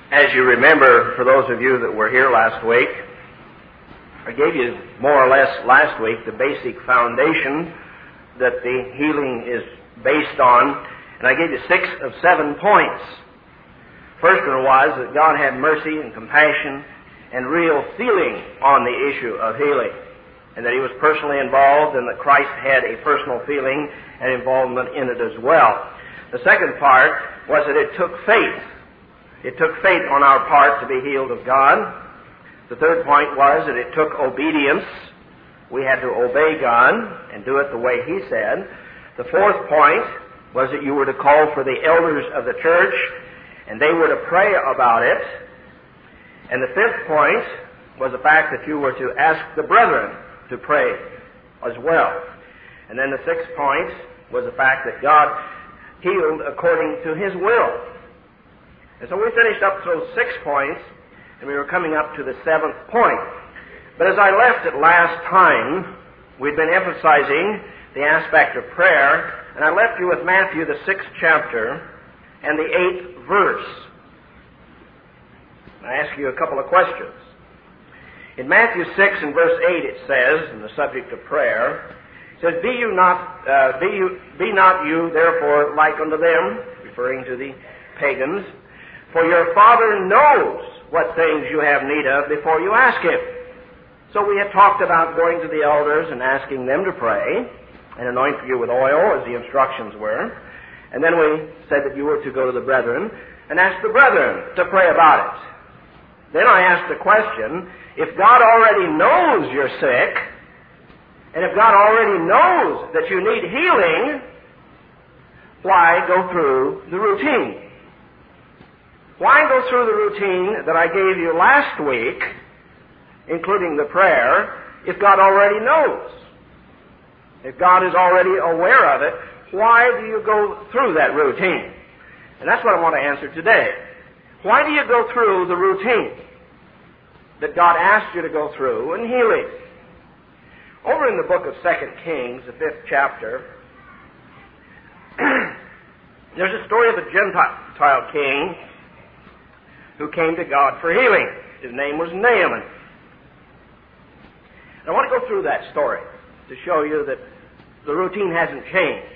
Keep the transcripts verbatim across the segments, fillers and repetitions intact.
As you remember, for those of you that were here last week, I gave you more or less last week the basic foundation that the healing is based on, and I gave you six of seven points. First one was that God had mercy and compassion and real feeling on the issue of healing, and that He was personally involved, and that Christ had a personal feeling and involvement in it as well. The second part was that it took faith. It took faith on our part to be healed of God. The third point was that it took obedience. We had to obey God and do it the way He said. The fourth point was that you were to call for the elders of the church, and they were to pray about it. And the fifth point was the fact that you were to ask the brethren to pray as well. And then the sixth point was the fact that God healed according to His will. And so we finished up those six points, and we were coming up to the seventh point. But as I left it last time, we'd been emphasizing the aspect of prayer, and I left you with Matthew, the sixth chapter, and the eighth verse. I ask you a couple of questions. In Matthew six and verse eight it says, in the subject of prayer, it says, Be you not, uh, be you, be not you therefore like unto them, referring to the pagans, for your Father knows what things you have need of before you ask Him. So we had talked about going to the elders and asking them to pray and anoint you with oil, as the instructions were. And then we said that you were to go to the brethren and ask the brethren to pray about it. Then I asked the question, if God already knows you're sick, and if God already knows that you need healing, why go through the routine? Why go through the routine that I gave you last week, including the prayer, if God already knows? If God is already aware of it, why do you go through that routine? And that's what I want to answer today. Why do you go through the routine that God asked you to go through in healing? Over in the book of Second Kings, the fifth chapter, there's a story of a Gentile king who came to God for healing. His name was Naaman. And I want to go through that story to show you that the routine hasn't changed.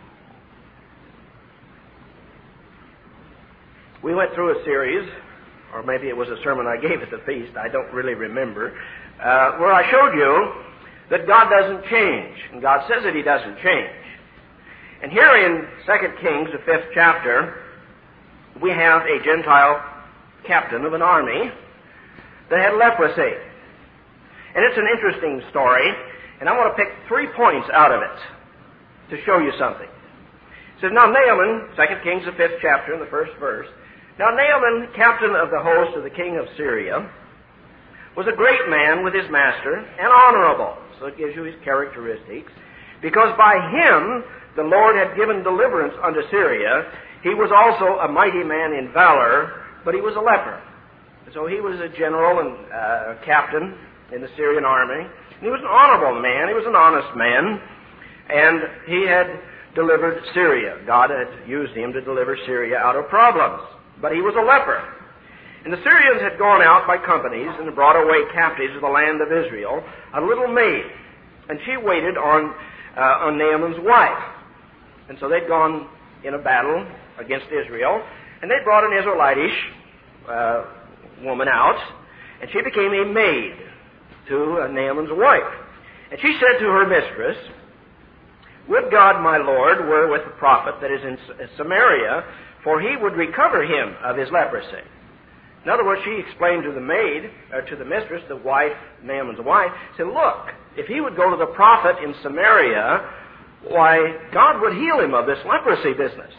We went through a series, or maybe it was a sermon I gave at the feast, I don't really remember, uh, where I showed you that God doesn't change, and God says that He doesn't change. And here in Second Kings, the fifth chapter, we have a Gentile captain of an army that had leprosy. And it's an interesting story, and I want to pick three points out of it to show you something. It says, Now Naaman, Second Kings, the fifth chapter, in the first verse, Now Naaman, captain of the host of the king of Syria, was a great man with his master and honorable. So it gives you his characteristics. Because by him the Lord had given deliverance unto Syria. He was also a mighty man in valor, but he was a leper. So he was a general and uh, captain in the Syrian army. And he was an honorable man. He was an honest man. And he had delivered Syria. God had used him to deliver Syria out of problems. But he was a leper. And the Syrians had gone out by companies and brought away captives of the land of Israel, a little maid. And she waited on, uh, on Naaman's wife. And so they'd gone in a battle against Israel, and they brought an Israelitish uh, woman out, and she became a maid to uh, Naaman's wife. And she said to her mistress, Would God, my Lord, were with the prophet that is in Samaria, for he would recover him of his leprosy. In other words, she explained to the maid, or to the mistress, the wife, Naaman's wife, said, Look, if he would go to the prophet in Samaria, why, God would heal him of this leprosy business.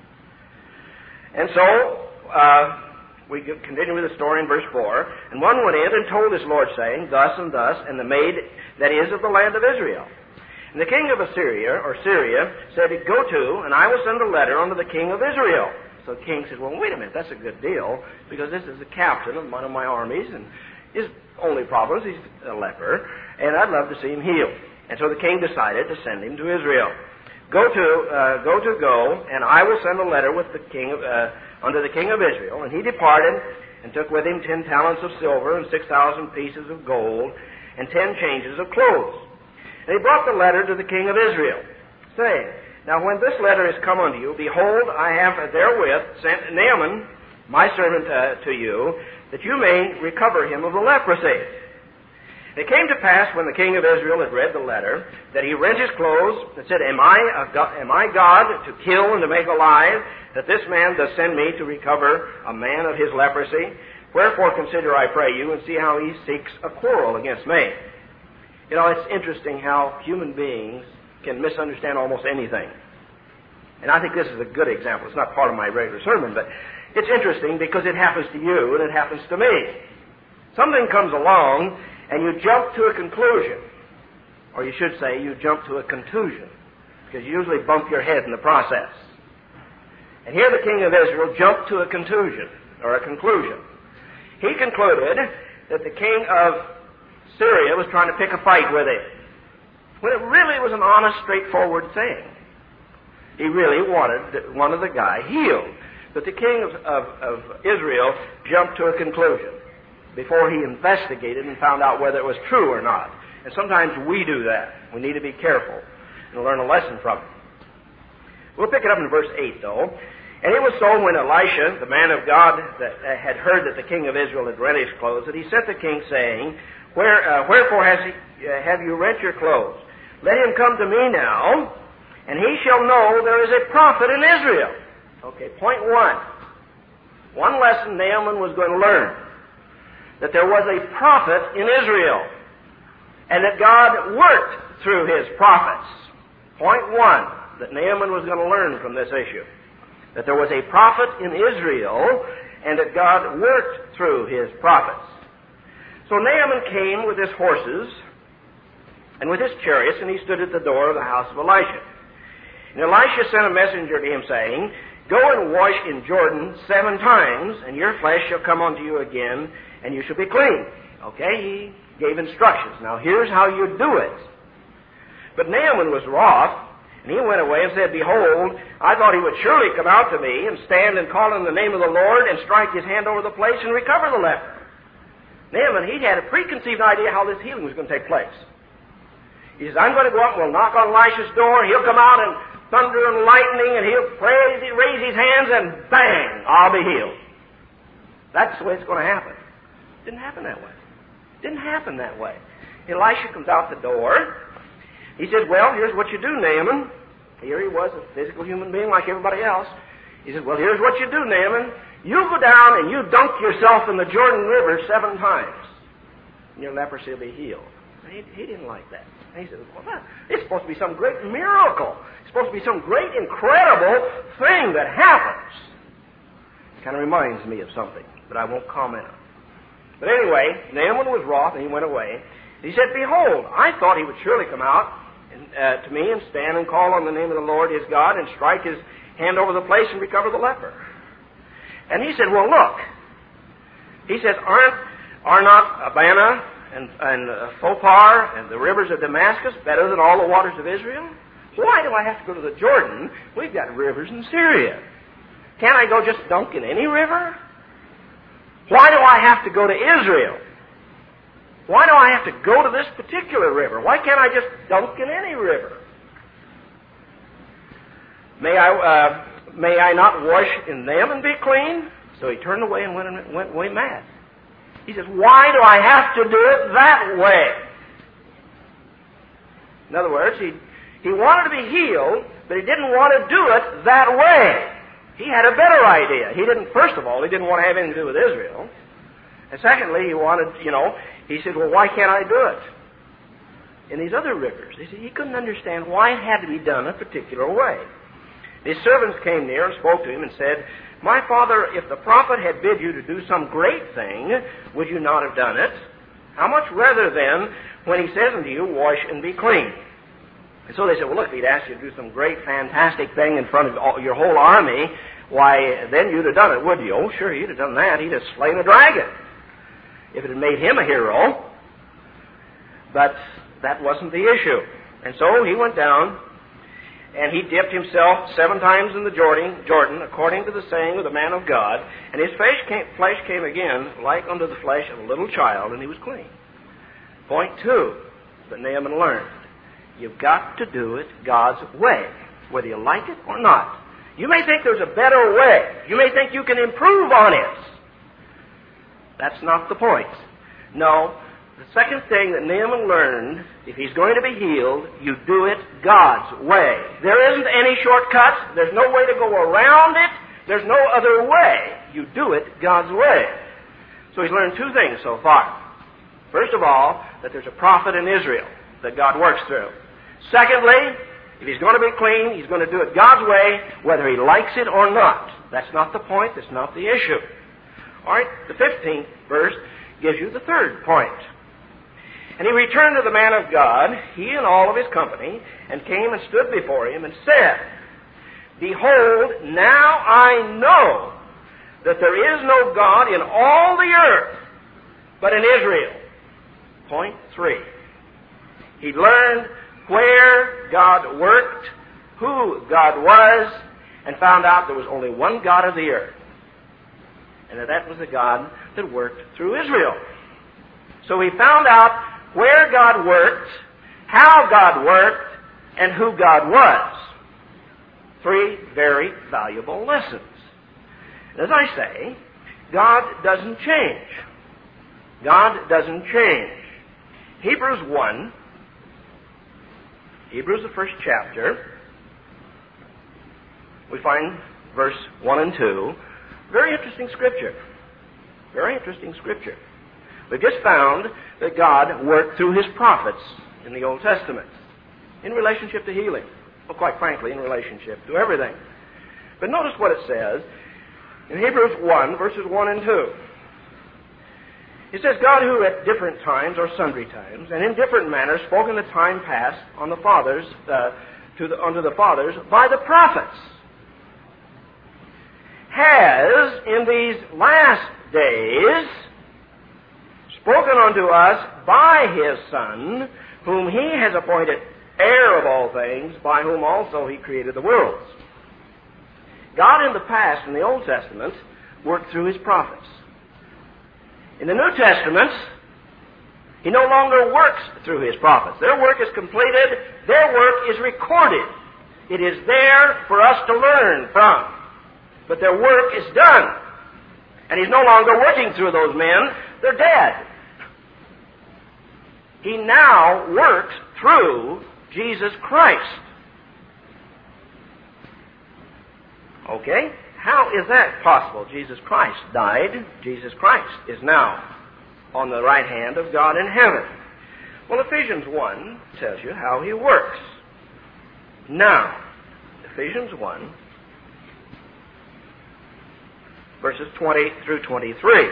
And so, uh, we continue with the story in verse four. And one went in and told his Lord, saying, Thus and thus, and the maid that is of the land of Israel. And the king of Assyria, or Syria, said, Go to, and I will send a letter unto the king of Israel. So the king said, Well, wait a minute, that's a good deal, because this is the captain of one of my armies, and his only problem is he's a leper, and I'd love to see him healed. And so the king decided to send him to Israel. Go to, uh, go to go, and I will send a letter with the king of, uh, unto the king of Israel. And he departed, and took with him ten talents of silver, and six thousand pieces of gold, and ten changes of clothes. And he brought the letter to the king of Israel, saying, Now when this letter is come unto you, behold, I have therewith sent Naaman, my servant, uh, to you, that you may recover him of the leprosy. It came to pass, when the king of Israel had read the letter, that he rent his clothes, and said, Am I, a God, am I God to kill and to make alive, that this man does send me to recover a man of his leprosy? Wherefore consider, I pray you, and see how he seeks a quarrel against me. You know, it's interesting how human beings can misunderstand almost anything. And I think this is a good example. It's not part of my regular sermon, but it's interesting because it happens to you and it happens to me. Something comes along and you jump to a conclusion. Or you should say you jump to a contusion, because you usually bump your head in the process. And here the king of Israel jumped to a contusion, or a conclusion. He concluded that the king of Syria was trying to pick a fight with him, when it really was an honest, straightforward thing. He really wanted one of the guy healed. But the king of, of, of Israel jumped to a conclusion before he investigated and found out whether it was true or not. And sometimes we do that. We need to be careful and learn a lesson from it. We'll pick it up in verse eight, though. And it was so when Elisha, the man of God, that uh, had heard that the king of Israel had rent his clothes, that he sent the king, saying, Where, uh, Wherefore has he, uh, have you rent your clothes? Let him come to me now, and he shall know there is a prophet in Israel. Okay, point one. One lesson Naaman was going to learn. That there was a prophet in Israel. And that God worked through his prophets. Point one that Naaman was going to learn from this issue. That there was a prophet in Israel, and that God worked through his prophets. So Naaman came with his horses and with his chariots, and he stood at the door of the house of Elisha. And Elisha sent a messenger to him, saying, Go and wash in Jordan seven times, and your flesh shall come unto you again, and you shall be clean. Okay, he gave instructions. Now here's how you do it. But Naaman was wroth, and he went away and said, Behold, I thought he would surely come out to me, and stand and call in the name of the Lord, and strike his hand over the place, and recover the leper. Naaman, he had a preconceived idea how this healing was going to take place. He says, I'm going to go up and we'll knock on Elisha's door. He'll come out and thunder and lightning, and he'll praise, raise his hands, and bang, I'll be healed. That's the way it's going to happen. It didn't happen that way. It didn't happen that way. Elisha comes out the door. He says, well, here's what you do, Naaman. Here he was, a physical human being like everybody else. He says, well, here's what you do, Naaman. You go down and you dunk yourself in the Jordan River seven times, and your leprosy will be healed. He, he didn't like that. And he said, well, that, it's supposed to be some great miracle. It's supposed to be some great, incredible thing that happens. It kind of reminds me of something, but I won't comment on it. But anyway, Naaman was wroth, and he went away. He said, Behold, I thought he would surely come out and, uh, to me and stand and call on the name of the Lord his God and strike his hand over the place and recover the leper. And he said, well, look. He says, aren't, are not Abana and, and uh, Phopar and the rivers of Damascus better than all the waters of Israel? Why do I have to go to the Jordan? We've got rivers in Syria. Can't I go just dunk in any river? Why do I have to go to Israel? Why do I have to go to this particular river? Why can't I just dunk in any river? May I, uh, may I not wash in them and be clean? So he turned away and went, and went away mad. He says, why do I have to do it that way? In other words, he, he wanted to be healed, but he didn't want to do it that way. He had a better idea. He didn't, first of all, he didn't want to have anything to do with Israel. And secondly, he wanted, you know, he said, well, why can't I do it in these other rivers? He said he couldn't understand why it had to be done a particular way. His servants came near and spoke to him and said, My father, if the prophet had bid you to do some great thing, would you not have done it? How much rather then, when he says unto you, wash and be clean? And so they said, well, look, if he'd asked you to do some great, fantastic thing in front of all, your whole army, why, then you'd have done it, would you? Oh, sure, you'd have done that. He'd have slain a dragon if it had made him a hero. But that wasn't the issue. And so he went down, and he dipped himself seven times in the Jordan, Jordan, according to the saying of the man of God, and his flesh came, flesh came again like unto the flesh of a little child, and he was clean. Point two that Naaman learned. You've got to do it God's way, whether you like it or not. You may think there's a better way. You may think you can improve on it. That's not the point. No, the second thing that Naaman learned, if he's going to be healed, you do it God's way. There isn't any shortcut. There's no way to go around it. There's no other way. You do it God's way. So he's learned two things so far. First of all, that there's a prophet in Israel that God works through. Secondly, if he's going to be clean, he's going to do it God's way, whether he likes it or not. That's not the point. That's not the issue. All right, the fifteenth verse gives you the third point. And he returned to the man of God, he and all of his company, and came and stood before him and said, Behold, now I know that there is no God in all the earth but in Israel. Point three. He learned where God worked, who God was, and found out there was only one God of the earth. And that that was the God that worked through Israel. So he found out where God worked, how God worked, and who God was. Three very valuable lessons. And as I say, God doesn't change. God doesn't change. Hebrews one, Hebrews the first chapter, we find verse one and two. Very interesting scripture. Very interesting scripture. We've just found that God worked through His prophets in the Old Testament in relationship to healing. Well, quite frankly, in relationship to everything. But notice what it says in Hebrews one, verses one and two. It says, God who at different times, or sundry times, and in different manners spoke in the time past on the fathers, uh, to the, unto the fathers by the prophets, has in these last days spoken unto us by His Son, whom He has appointed heir of all things, by whom also He created the worlds. God in the past, in the Old Testament, worked through His prophets. In the New Testament, He no longer works through His prophets. Their work is completed. Their work is recorded. It is there for us to learn from. But their work is done. And He's no longer working through those men. They're dead. He now works through Jesus Christ. Okay? How is that possible? Jesus Christ died. Jesus Christ is now on the right hand of God in heaven. Well, Ephesians one tells you how He works. Now, Ephesians one, verses twenty through twenty-three.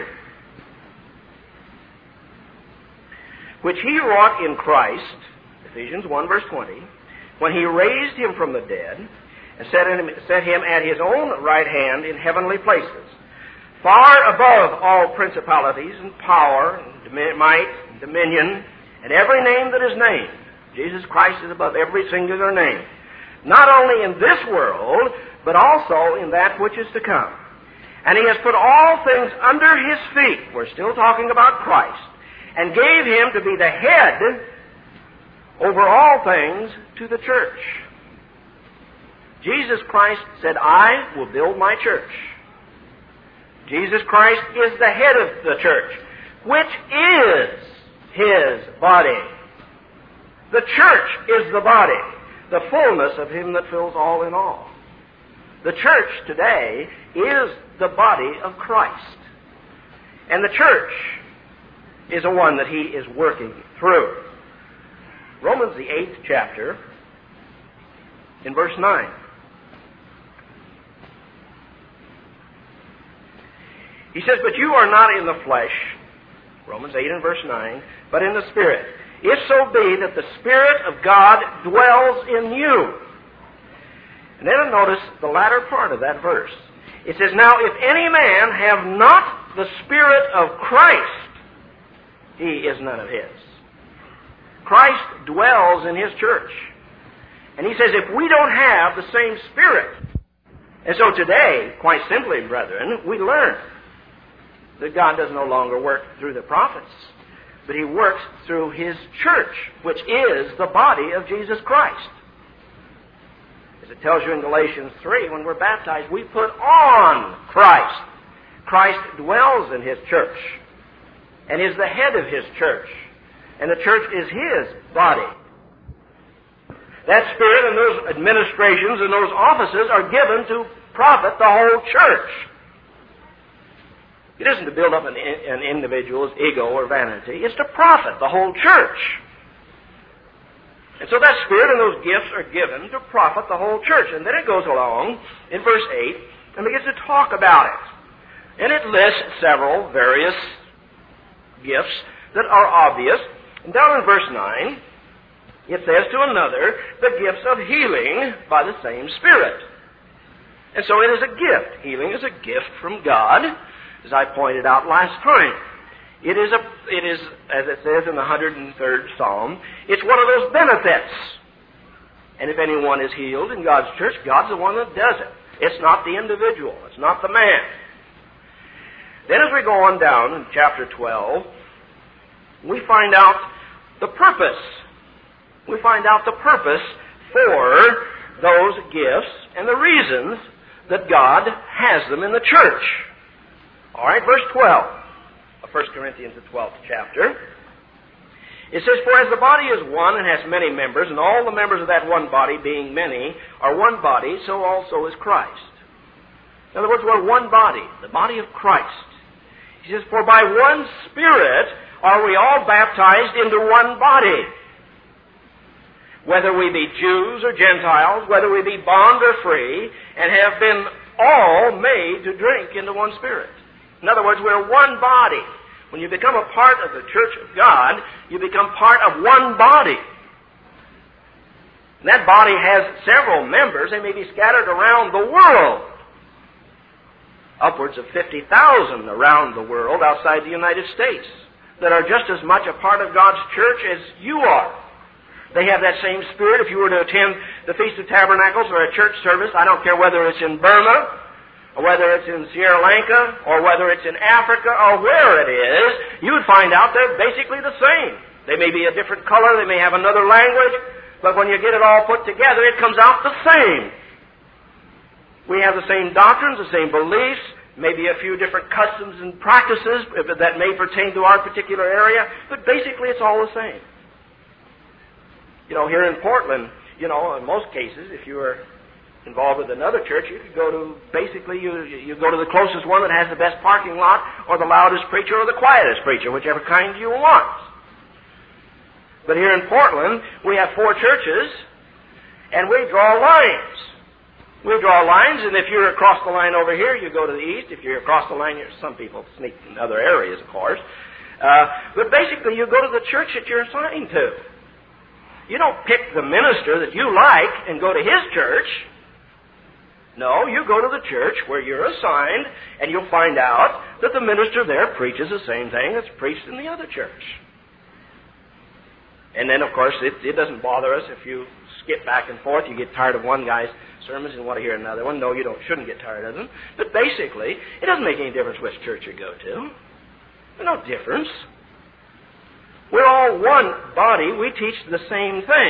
Which He wrought in Christ, Ephesians one, verse twenty, when He raised Him from the dead, and set him, set him at His own right hand in heavenly places, far above all principalities and power and might and dominion, and every name that is named. Jesus Christ is above every singular name, not only in this world, but also in that which is to come. And He has put all things under His feet, we're still talking about Christ, and gave Him to be the head over all things to the church. Jesus Christ said, I will build my church. Jesus Christ is the head of the church, which is His body. The church is the body, the fullness of Him that fills all in all. The church today is the body of Christ. And the church is the one that He is working through. Romans, the eighth chapter, in verse nine. He says, but you are not in the flesh, Romans eight and verse nine, but in the Spirit. If so be that the Spirit of God dwells in you. And then notice the latter part of that verse. It says, now if any man have not the Spirit of Christ, he is none of His. Christ dwells in His church. And he says if we don't have the same Spirit. And so today, quite simply, brethren, we learn that God does no longer work through the prophets, but He works through His church, which is the body of Jesus Christ. As it tells you in Galatians three, when we're baptized, we put on Christ. Christ dwells in His church and is the head of His church, and the church is His body. That Spirit and those administrations and those offices are given to profit the whole church. It isn't to build up an, an individual's ego or vanity. It's to profit the whole church. And so that Spirit and those gifts are given to profit the whole church. And then it goes along in verse eight and begins to talk about it. And it lists several various gifts that are obvious. And down in verse nine, it says to another, the gifts of healing by the same Spirit. And so it is a gift. Healing is a gift from God, as I pointed out last time. It is, a, it is, as it says in the one hundred third Psalm, it's one of those benefits. And if anyone is healed in God's church, God's the one that does it. It's not the individual. It's not the man. Then as we go on down in chapter twelve, we find out the purpose. We find out the purpose for those gifts and the reasons that God has them in the church. All right, verse twelve of First Corinthians, the twelfth chapter. It says, for as the body is one and has many members, and all the members of that one body, being many, are one body, so also is Christ. In other words, we're one body, the body of Christ. He says, for by one Spirit are we all baptized into one body. Whether we be Jews or Gentiles, whether we be bond or free, and have been all made to drink into one Spirit. In other words, we're one body. When you become a part of the church of God, you become part of one body. And that body has several members. They may be scattered around the world. Upwards of fifty thousand around the world outside the United States that are just as much a part of God's church as you are. They have that same Spirit. If you were to attend the Feast of Tabernacles or a church service, I don't care whether it's in Burma, or whether it's in Sri Lanka, or whether it's in Africa, or where it is, you would find out they're basically the same. They may be a different color, they may have another language, but when you get it all put together, it comes out the same. We have the same doctrines, the same beliefs, maybe a few different customs and practices that may pertain to our particular area, but basically it's all the same. You know, here in Portland, you know, in most cases, if you were involved with another church, you could go to, basically, you, you go to the closest one that has the best parking lot, or the loudest preacher, or the quietest preacher, whichever kind you want. But here in Portland, we have four churches, and we draw lines. We draw lines, and if you're across the line over here, you go to the east. If you're across the line, you're, some people sneak in other areas, of course. Uh, but basically, you go to the church that you're assigned to. You don't pick the minister that you like and go to his church. No, you go to the church where you're assigned, and you'll find out that the minister there preaches the same thing that's preached in the other church. And then, of course, it, it doesn't bother us if you skip back and forth. You get tired of one guy's sermons and want to hear another one. No, you don't. Shouldn't get tired of them. But basically, it doesn't make any difference which church you go to. There's no difference. We're all one body. We teach the same thing.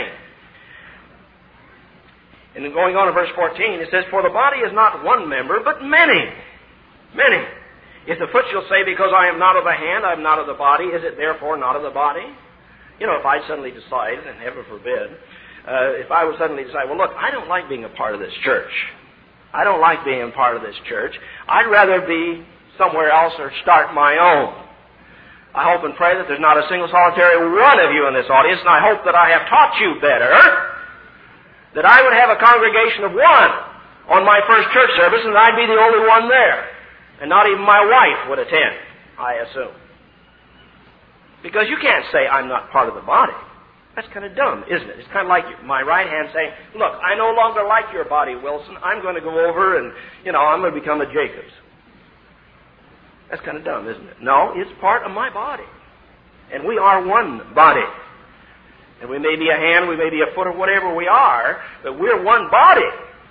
And then going on to verse fourteen, it says, for the body is not one member, but many. Many. If the foot shall say, because I am not of the hand, I am not of the body, is it therefore not of the body? You know, if I suddenly decide, and heaven forbid, uh, if I would suddenly decide, well, look, I don't like being a part of this church. I don't like being a part of this church. I'd rather be somewhere else or start my own. I hope and pray that there's not a single solitary one of you in this audience, and I hope that I have taught you better, that I would have a congregation of one on my first church service, and I'd be the only one there. And not even my wife would attend, I assume. Because you can't say, I'm not part of the body. That's kind of dumb, isn't it? It's kind of like my right hand saying, look, I no longer like your body, Wilson. I'm going to go over and, you know, I'm going to become a Jacobs. That's kind of dumb, isn't it? No, it's part of my body. And we are one body. And we may be a hand, we may be a foot, or whatever we are, but we're one body.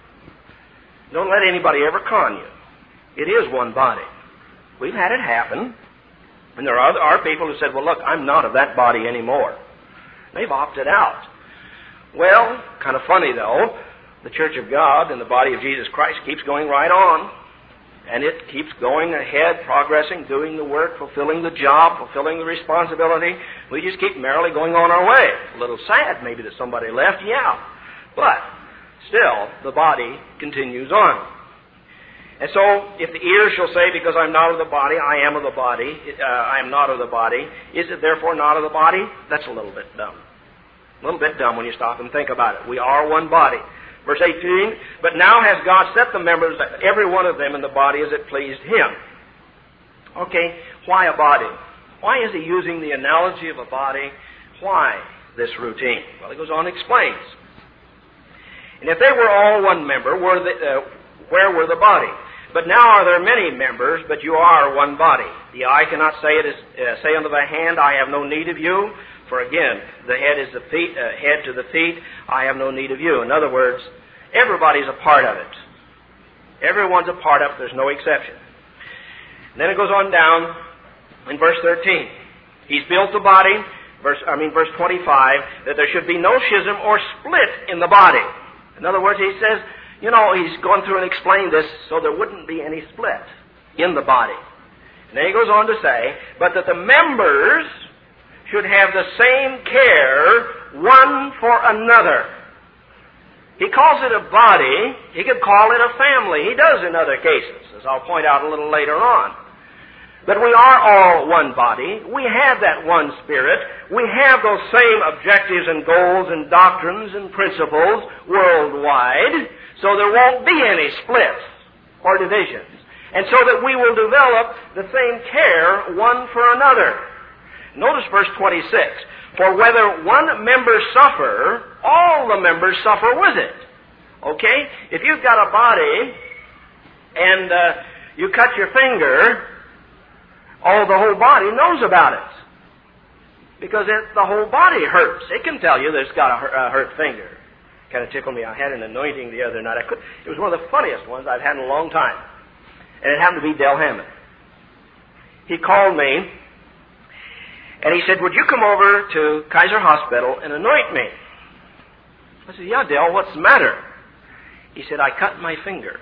Don't let anybody ever con you. It is one body. We've had it happen. And there are, other, are people who said, well, look, I'm not of that body anymore. They've opted out. Well, kind of funny, though. The Church of God and the body of Jesus Christ keeps going right on. And it keeps going ahead, progressing, doing the work, fulfilling the job, fulfilling the responsibility. We just keep merrily going on our way. A little sad, maybe, that somebody left, yeah. But still, the body continues on. And so, if the ear shall say, because I'm not of the body, I am of the body, uh, I am not of the body, is it therefore not of the body? That's a little bit dumb. A little bit dumb when you stop and think about it. We are one body. Verse eighteen, but now has God set the members, every one of them in the body as it pleased Him. Okay, why a body? Why is He using the analogy of a body? Why this routine? Well, He goes on and explains. And if they were all one member, were the, uh, where were the body? But now are there many members, but you are one body. The eye cannot say it is, uh, say unto the hand, I have no need of you. For again, the head is the feet, uh, head to the feet, I have no need of you. In other words, everybody's a part of it. Everyone's a part of it. There's no exception. And then it goes on down in verse thirteen. He's built the body, verse, I mean verse twenty-five, that there should be no schism or split in the body. In other words, he says, you know, he's gone through and explained this so there wouldn't be any split in the body. And then he goes on to say, but that the members should have the same care one for another. He calls it a body. He could call it a family. He does in other cases, as I'll point out a little later on. But we are all one body. We have that one Spirit. We have those same objectives and goals and doctrines and principles worldwide, so there won't be any splits or divisions. And so that we will develop the same care one for another. Notice verse twenty-six. For whether one member suffer, all the members suffer with it. Okay? If you've got a body and uh, you cut your finger, oh, the whole body knows about it. Because it, the whole body hurts. It can tell you that it's got a, a hurt finger. Kind of tickled me. I had an anointing the other night. I could, it was one of the funniest ones I've had in a long time. And it happened to be Del Hammond. He called me, and he said, would you come over to Kaiser Hospital and anoint me? I said, yeah, Del, what's the matter? He said, I cut my finger.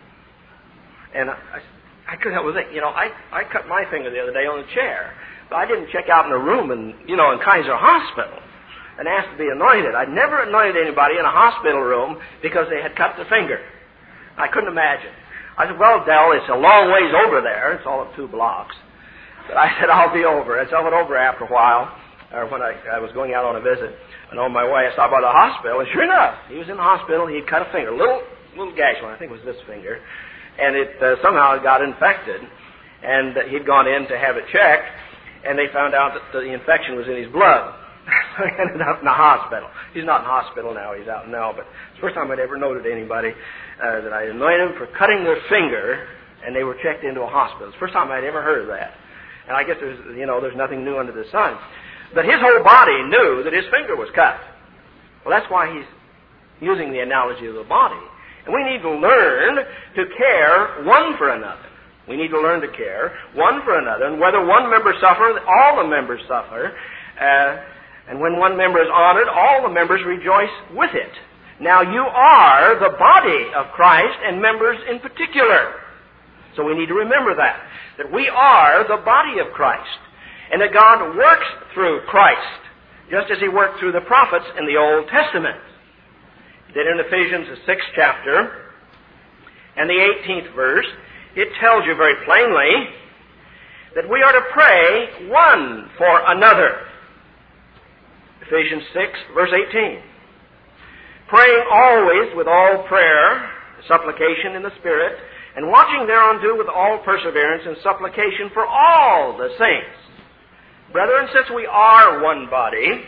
And I, I, I couldn't help but think, you know, I, I cut my finger the other day on a chair. But I didn't check out in a room in, you know, in Kaiser Hospital and ask to be anointed. I'd never anointed anybody in a hospital room because they had cut their finger. I couldn't imagine. I said, well, Del, it's a long ways over there. It's all of two blocks. But I said, I'll be over. And so I went over after a while, or when I, I was going out on a visit. And on my way, I stopped by the hospital, and sure enough, he was in the hospital. He'd cut a finger, a little, little gash one, I think it was this finger. And it uh, somehow it got infected. And uh, he'd gone in to have it checked, and they found out that the infection was in his blood. So he ended up in the hospital. He's not in the hospital now. He's out now. But it's the first time I'd ever noted anybody uh, that I anointed them for cutting their finger, and they were checked into a hospital. It's the first time I'd ever heard of that. And I guess there's, you know, there's nothing new under the sun. But his whole body knew that his finger was cut. Well, that's why he's using the analogy of the body. And we need to learn to care one for another. We need to learn to care one for another. And whether one member suffers, all the members suffer. Uh, and when one member is honored, all the members rejoice with it. Now you are the body of Christ and members in particular. So we need to remember that. That we are the body of Christ. And that God works through Christ, just as He worked through the prophets in the Old Testament. He did in Ephesians, the sixth chapter, and the eighteenth verse. It tells you very plainly that we are to pray one for another. Ephesians six, verse eighteen. Praying always with all prayer, supplication in the Spirit, and watching thereunto with all perseverance and supplication for all the saints. Brethren, since we are one body,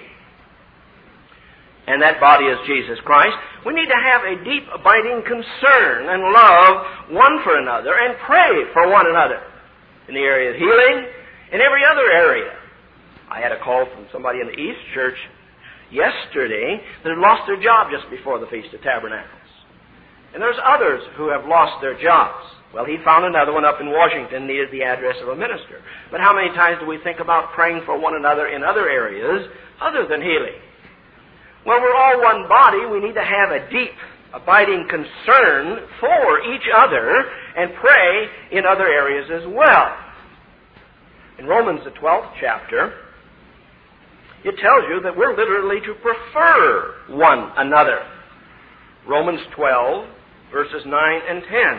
and that body is Jesus Christ, we need to have a deep, abiding concern and love one for another and pray for one another in the area of healing, in every other area. I had a call from somebody in the East Church yesterday that had lost their job just before the Feast of Tabernacles. And there's others who have lost their jobs. Well, he found another one up in Washington, needed the address of a minister. But how many times do we think about praying for one another in other areas other than healing? Well, we're all one body. We need to have a deep, abiding concern for each other and pray in other areas as well. In Romans, the twelfth chapter, it tells you that we're literally to prefer one another. Romans twelve, verses nine and ten.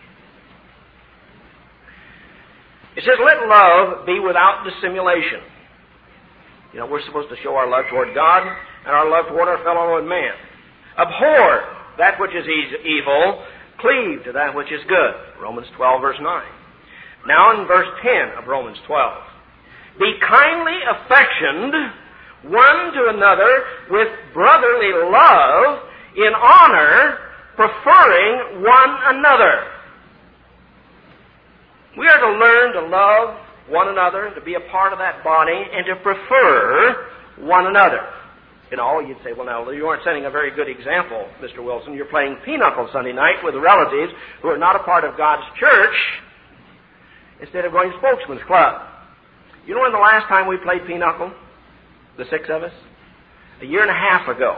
It says, let love be without dissimulation. You know, we're supposed to show our love toward God and our love toward our fellow man. Abhor that which is evil, cleave to that which is good. Romans twelve, verse nine. Now in verse ten of Romans twelve. Be kindly affectioned one to another with brotherly love, in honor, preferring one another. We are to learn to love one another, to be a part of that body, and to prefer one another. You know, you'd say, well, now, you aren't setting a very good example, Mister Wilson. You're playing pinochle Sunday night with relatives who are not a part of God's church instead of going to Spokesman's Club. You know when the last time we played pinochle? The six of us? A year and a half ago.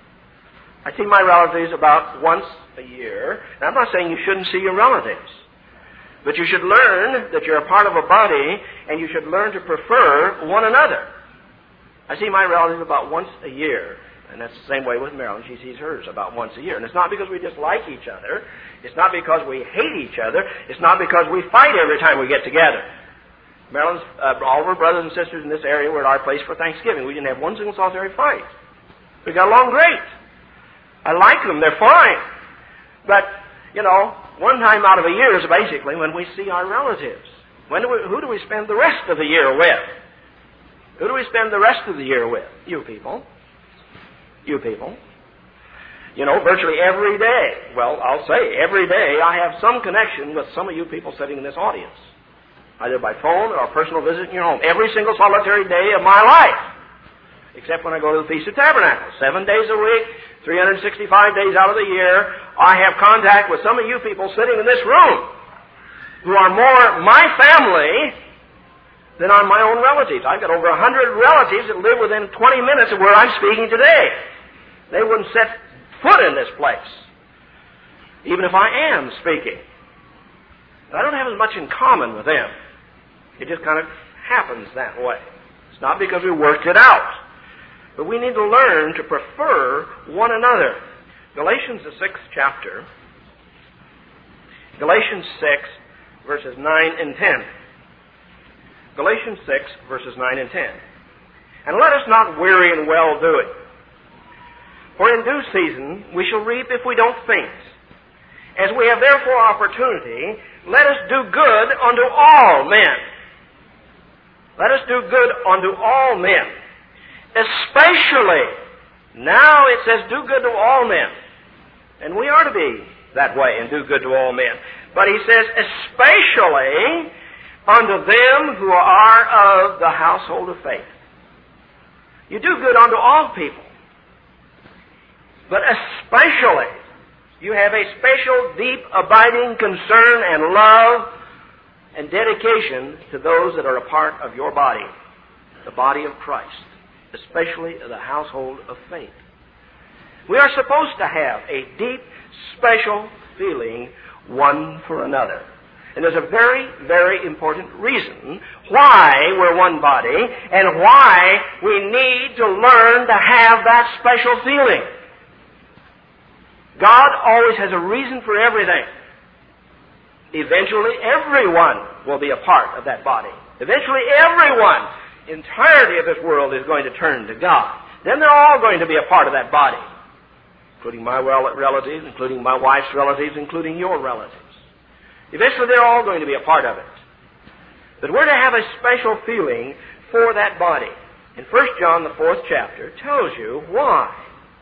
I see my relatives about once a year. Now, I'm not saying you shouldn't see your relatives. But you should learn that you're a part of a body, and you should learn to prefer one another. I see my relatives about once a year, and that's the same way with Marilyn. She sees hers about once a year. And it's not because we dislike each other. It's not because we hate each other. It's not because we fight every time we get together. Marilyn's, uh, all of her brothers and sisters in this area were at our place for Thanksgiving. We didn't have one single solitary fight. We got along great. I like them. They're fine. But, you know, one time out of a year is basically when we see our relatives. When do we, who do we spend the rest of the year with? Who do we spend the rest of the year with? You people. You people. You know, virtually every day. Well, I'll say every day I have some connection with some of you people sitting in this audience. Either by phone or a personal visit in your home. Every single solitary day of my life. Except when I go to the Feast of Tabernacles. Seven days a week, three hundred sixty-five days out of the year, I have contact with some of you people sitting in this room who are more my family than are my own relatives. I've got over a hundred relatives that live within twenty minutes of where I'm speaking today. They wouldn't set foot in this place, even if I am speaking. I don't have as much in common with them. It just kind of happens that way. It's not because we worked it out. But we need to learn to prefer one another. Galatians, the sixth chapter, Galatians six, verses nine and ten. Galatians six, verses nine and ten. And let us not weary in well-doing. For in due season we shall reap if we don't faint. As we have therefore opportunity, let us do good unto all men. Let us do good unto all men. Especially, now it says do good to all men. And we are to be that way and do good to all men. But he says especially unto them who are of the household of faith. You do good unto all people. But especially, you have a special, deep, abiding concern and love and dedication to those that are a part of your body, the body of Christ, especially the household of faith. We are supposed to have a deep, special feeling one for another. And there's a very, very important reason why we're one body and why we need to learn to have that special feeling. God always has a reason for everything. Eventually, everyone will be a part of that body. Eventually, everyone, the entirety of this world, is going to turn to God. Then they're all going to be a part of that body, including my relatives, including my wife's relatives, including your relatives. Eventually, they're all going to be a part of it. But we're to have a special feeling for that body. And First John, the fourth chapter, tells you why.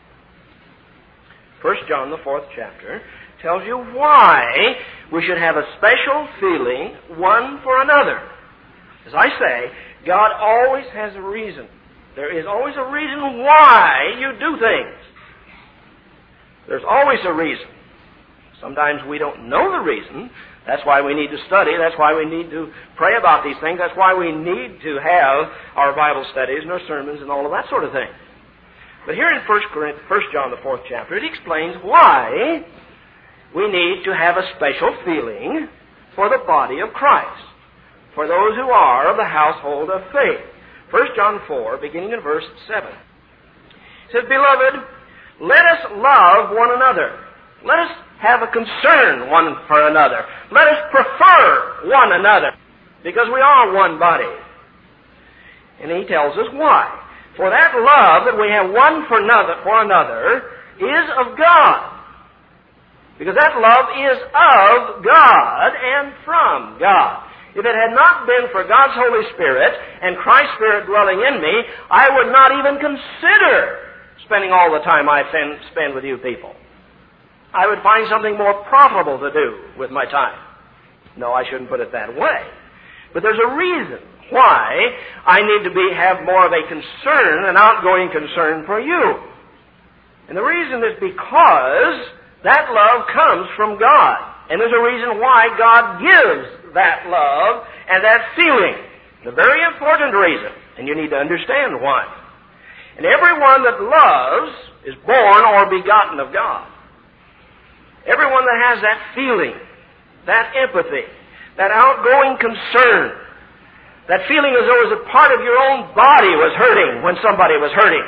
First John, the fourth chapter, tells you why we should have a special feeling one for another. As I say, God always has a reason There is always a reason why you do things. There's always a reason. Sometimes we don't know the reason. That's why we need to study. That's why we need to pray about these things. That's why we need to have our Bible studies and our sermons and all of that sort of thing. But here in First John, the fourth chapter, it explains why we need to have a special feeling for the body of Christ, for those who are of the household of faith. First John four, beginning in verse seven. It says, Beloved, let us love one another. Let us have a concern one for another. Let us prefer one another, because we are one body. And he tells us why. For that love that we have one for another, for another is of God. Because that love is of God and from God. If it had not been for God's Holy Spirit and Christ's Spirit dwelling in me, I would not even consider spending all the time I spend with you people. I would find something more profitable to do with my time. No, I shouldn't put it that way. But there's a reason why I need to be have more of a concern, an outgoing concern for you. And the reason is because that love comes from God. And there's a reason why God gives that love and that feeling. It's a very important reason, and you need to understand why. And everyone that loves is born or begotten of God. Everyone that has that feeling, that empathy, that outgoing concern, that feeling as though as a part of your own body was hurting when somebody was hurting.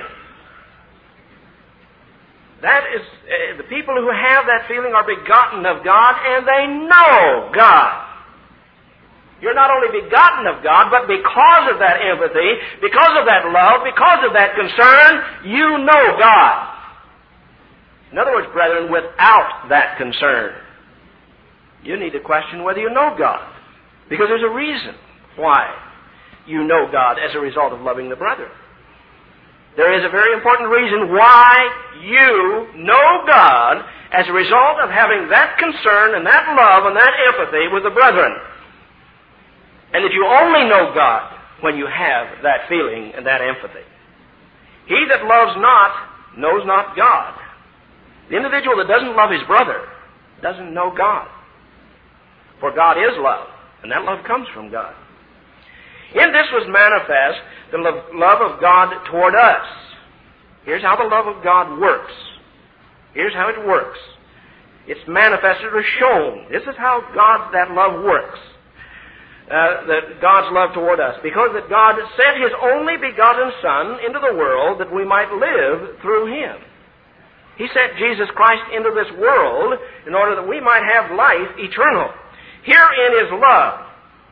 That is, uh, the people who have that feeling are begotten of God, and they know God. You're not only begotten of God, but because of that empathy, because of that love, because of that concern, you know God. In other words, brethren, without that concern, you need to question whether you know God. Because there's a reason why you know God as a result of loving the brethren. There is a very important reason why you know God as a result of having that concern and that love and that empathy with the brethren. And that you only know God when you have that feeling and that empathy. He that loves not knows not God. The individual that doesn't love his brother doesn't know God. For God is love, and that love comes from God. In this was manifest the love of God toward us. Here's how the love of God works. Here's how it works. It's manifested or shown. This is how God, that love works. Uh, that God's love toward us. Because that God sent His only begotten Son into the world that we might live through Him. He sent Jesus Christ into this world in order that we might have life eternal. Herein is love.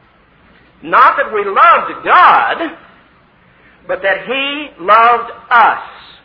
Not that we loved God, but that He loved us.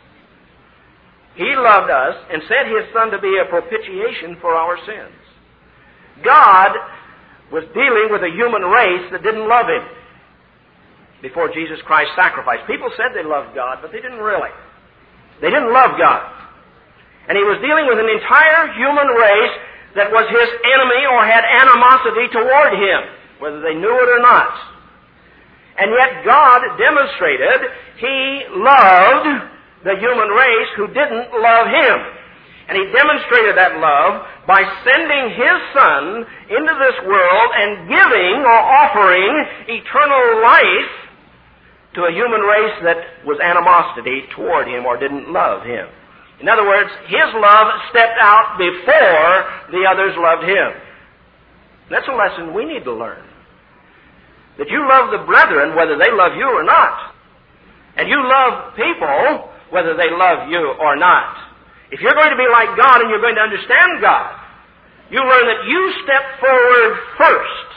He loved us and sent His Son to be a propitiation for our sins. God was dealing with a human race that didn't love Him before Jesus Christ sacrificed. People said they loved God, but they didn't really. They didn't love God. And He was dealing with an entire human race that was His enemy or had animosity toward Him, whether they knew it or not. And yet God demonstrated He loved the human race who didn't love Him. And He demonstrated that love by sending His Son into this world and giving or offering eternal life to a human race that was animosity toward Him or didn't love Him. In other words, His love stepped out before the others loved Him. That's a lesson we need to learn. That you love the brethren whether they love you or not. And you love people whether they love you or not. If you're going to be like God and you're going to understand God, you learn that you step forward first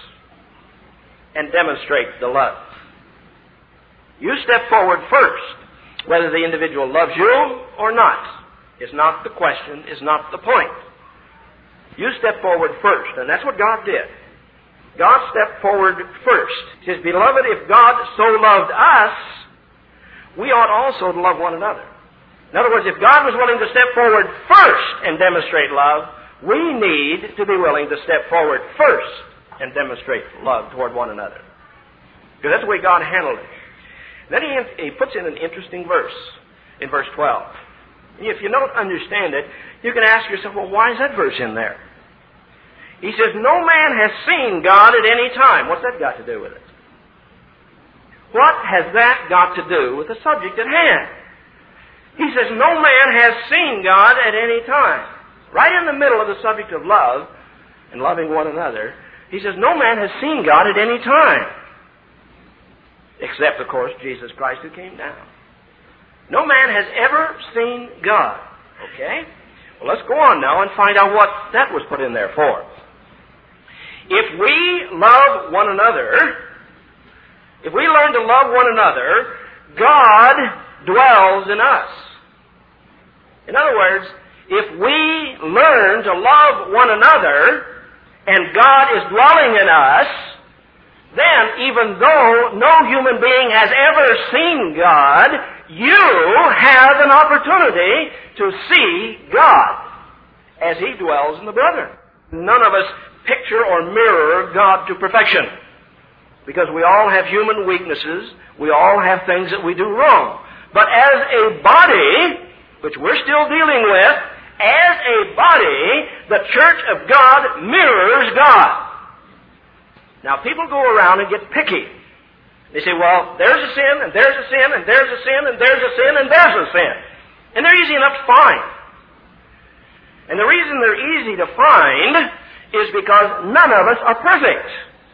and demonstrate the love. You step forward first, whether the individual loves you or not. Is not the question, is not the point. You step forward first, and that's what God did. God stepped forward first. It says, Beloved, if God so loved us, we ought also to love one another. In other words, if God was willing to step forward first and demonstrate love, we need to be willing to step forward first and demonstrate love toward one another. Because that's the way God handled it. Then he, he puts in an interesting verse in verse twelve. If you don't understand it, you can ask yourself, well, why is that verse in there? He says, no man has seen God at any time. What's that got to do with it? What has that got to do with the subject at hand? He says, no man has seen God at any time. Right in the middle of the subject of love and loving one another, he says, no man has seen God at any time. Except, of course, Jesus Christ who came down. No man has ever seen God. Okay? Well, let's go on now and find out what that was put in there for. If we love one another, if we learn to love one another, God dwells in us. In other words, if we learn to love one another, and God is dwelling in us, then even though no human being has ever seen God, you have an opportunity to see God as He dwells in the brethren. None of us picture or mirror God to perfection, because we all have human weaknesses. We all have things that we do wrong. But as a body, which we're still dealing with, as a body, the church of God mirrors God. Now, people go around and get picky. They say, well, there's a sin, and there's a sin, and there's a sin, and there's a sin, and there's a sin. And they're easy enough to find. And the reason they're easy to find is because none of us are perfect.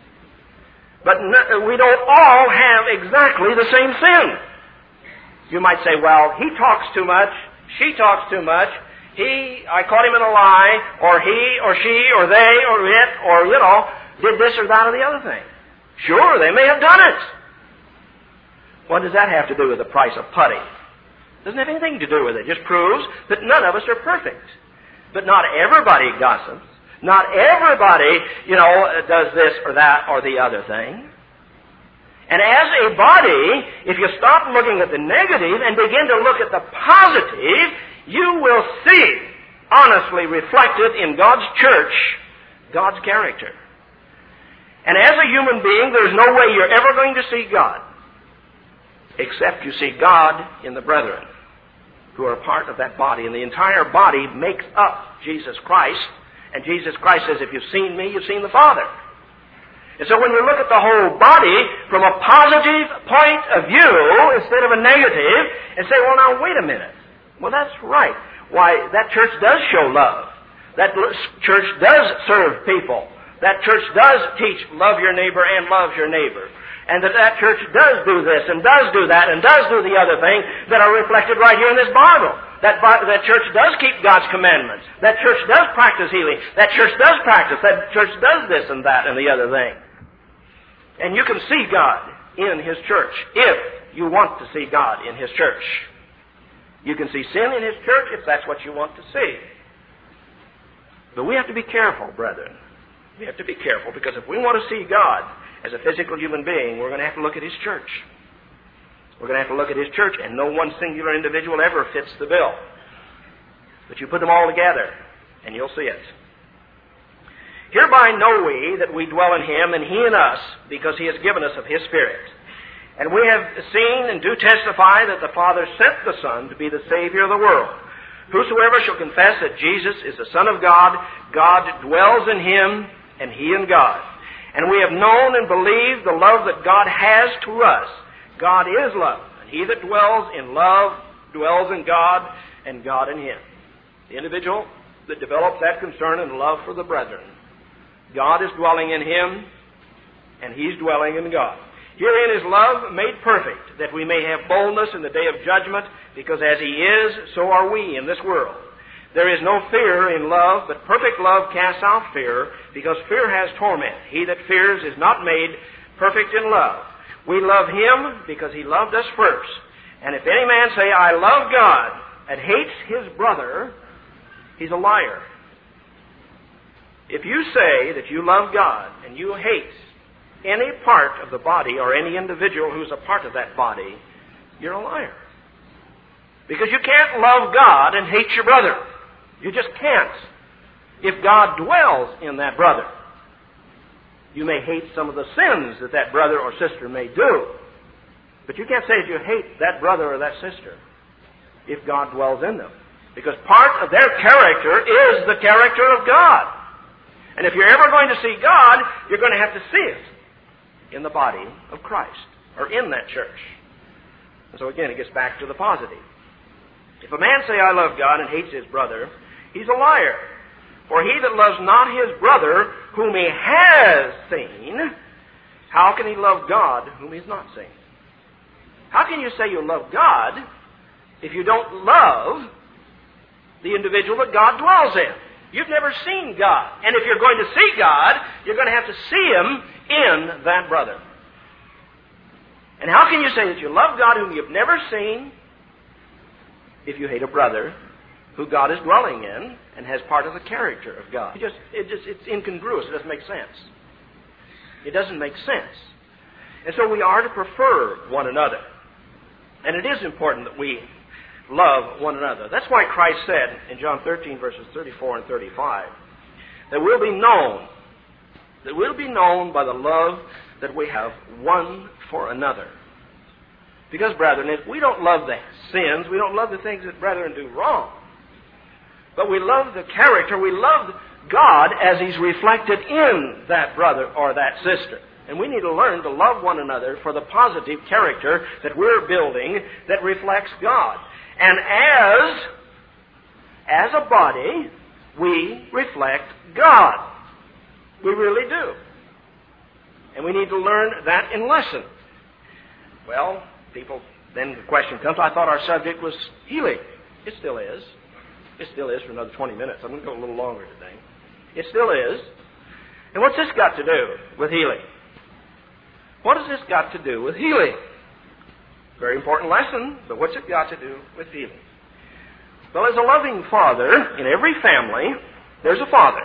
But no, we don't all have exactly the same sin. You might say, well, he talks too much, she talks too much, he, I caught him in a lie, or he, or she, or they, or it, or, you know, did this or that or the other thing. Sure, they may have done it. What does that have to do with the price of putty? Doesn't have anything to do with it. It just proves that none of us are perfect. But not everybody gossips. Not everybody, you know, does this or that or the other thing. And as a body, if you stop looking at the negative and begin to look at the positive, you will see, honestly reflected in God's church, God's character. And as a human being, there's no way you're ever going to see God except you see God in the brethren who are part of that body. And the entire body makes up Jesus Christ. And Jesus Christ says, if you've seen me, you've seen the Father. And so when we look at the whole body from a positive point of view instead of a negative, and say, well, now, wait a minute. Well, that's right. Why, that church does show love. That church does serve people. That church does teach love your neighbor and love your neighbor. And that that church does do this and does do that and does do the other thing that are reflected right here in this Bible. That, that church does keep God's commandments. That church does practice healing. That church does practice. That church does this and that and the other thing. And you can see God in His church if you want to see God in His church. You can see sin in His church if that's what you want to see. But we have to be careful, brethren. We have to be careful, because if we want to see God as a physical human being, we're going to have to look at His church. We're going to have to look at His church, and no one singular individual ever fits the bill. But you put them all together, and you'll see it. Hereby know we that we dwell in Him, and He in us, because He has given us of His Spirit. And we have seen and do testify that the Father sent the Son to be the Savior of the world. Whosoever shall confess that Jesus is the Son of God, God dwells in Him, and He in God. And we have known and believed the love that God has to us. God is love, and he that dwells in love dwells in God, and God in him. The individual that develops that concern and love for the brethren, God is dwelling in him, and he's dwelling in God. Herein is love made perfect, that we may have boldness in the day of judgment, because as he is, so are we in this world. There is no fear in love, but perfect love casts out fear, because fear has torment. He that fears is not made perfect in love. We love him because he loved us first. And if any man say, I love God, and hates his brother, he's a liar. If you say that you love God, and you hate any part of the body or any individual who's a part of that body, you're a liar. Because you can't love God and hate your brother. You just can't. If God dwells in that brother, you may hate some of the sins that that brother or sister may do. But you can't say that you hate that brother or that sister if God dwells in them. Because part of their character is the character of God. And if you're ever going to see God, you're going to have to see it in the body of Christ, or in that church. And so again, it gets back to the positive. If a man say, I love God, and hates his brother, he's a liar. For he that loves not his brother, whom he has seen, how can he love God, whom he's not seen? How can you say you love God if you don't love the individual that God dwells in? You've never seen God. And if you're going to see God, you're going to have to see Him in that brother. And how can you say that you love God whom you've never seen if you hate a brother who God is dwelling in and has part of the character of God? It just, it just, it's incongruous. It doesn't make sense. It doesn't make sense. And so we are to prefer one another. And it is important that we love one another. That's why Christ said in John thirteen, verses thirty-four and thirty-five, that we'll be known, that we'll be known by the love that we have one for another. Because, brethren, if we don't love the sins, we don't love the things that brethren do wrong, but we love the character, we love God as He's reflected in that brother or that sister. And we need to learn to love one another for the positive character that we're building that reflects God. And as, as a body, we reflect God. We really do. And we need to learn that in lesson. Well, people, then the question comes, I thought our subject was healing. It still is. It still is for another twenty minutes. I'm going to go a little longer today. It still is. And what's this got to do with healing? What has this got to do with healing? Very important lesson, but what's it got to do with healing? Well, as a loving father, in every family, there's a father.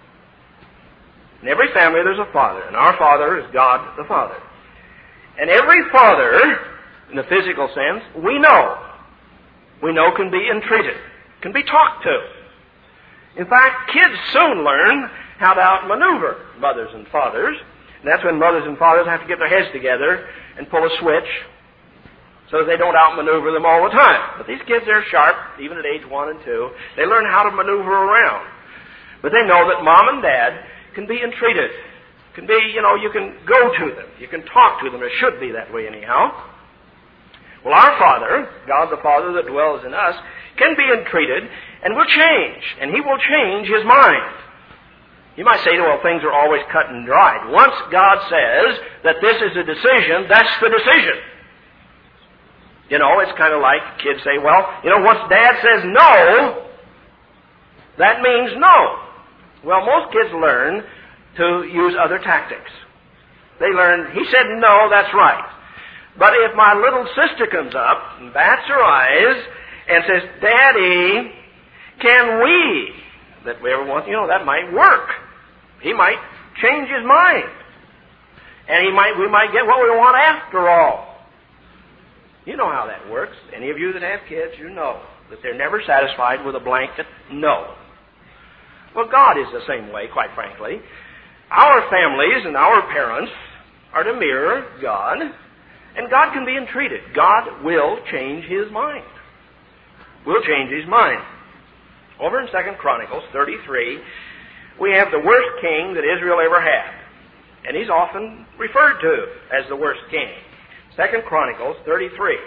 In every family, there's a father, and our Father is God the Father. And every father, in the physical sense, we know, we know can be entreated, can be talked to. In fact, kids soon learn how to outmaneuver mothers and fathers. And that's when mothers and fathers have to get their heads together and pull a switch so that they don't outmaneuver them all the time. But these kids are sharp, even at age one and two. They learn how to maneuver around. But they know that mom and dad can be entreated. Can be, you know, you can go to them. You can talk to them. It should be that way anyhow. Well, our Father, God the Father that dwells in us, can be entreated and will change. And He will change His mind. You might say, well, things are always cut and dried. Once God says that this is a decision, that's the decision. You know, it's kind of like kids say, well, you know, once Dad says no, that means no. Well, most kids learn to use other tactics. They learn, he said no, that's right. But if my little sister comes up and bats her eyes and says, Daddy, can we? That we ever want, you know, that might work. He might change his mind. And he might, we might get what we want after all. You know how that works. Any of you that have kids, you know that they're never satisfied with a blanket no. Well, God is the same way, quite frankly. Our families and our parents are to mirror God, and God can be entreated. God will change His mind. Will change His mind. Over in Second Chronicles thirty-three, we have the worst king that Israel ever had. And he's often referred to as the worst king. Second Chronicles thirty-three,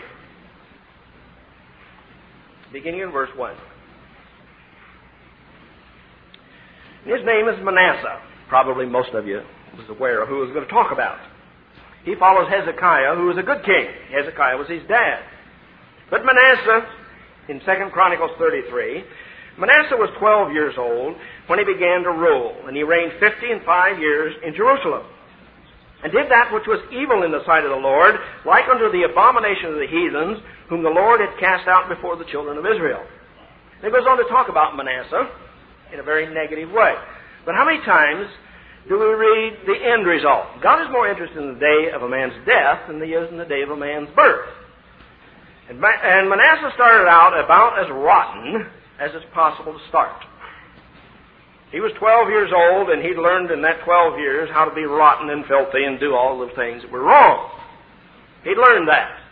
beginning in verse one. His name is Manasseh. Probably most of you was aware of who I was going to talk about. He follows Hezekiah, who was a good king. Hezekiah was his dad. But Manasseh, in Second Chronicles thirty-three, Manasseh was twelve years old when he began to rule, and he reigned fifty and five years in Jerusalem, and did that which was evil in the sight of the Lord, like unto the abomination of the heathens, whom the Lord had cast out before the children of Israel. And he goes on to talk about Manasseh in a very negative way. But how many times do we read the end result? God is more interested in the day of a man's death than He is in the day of a man's birth. And Manasseh started out about as rotten as it's possible to start. He was twelve years old, and he'd learned in that twelve years how to be rotten and filthy and do all the things that were wrong. He'd learned that.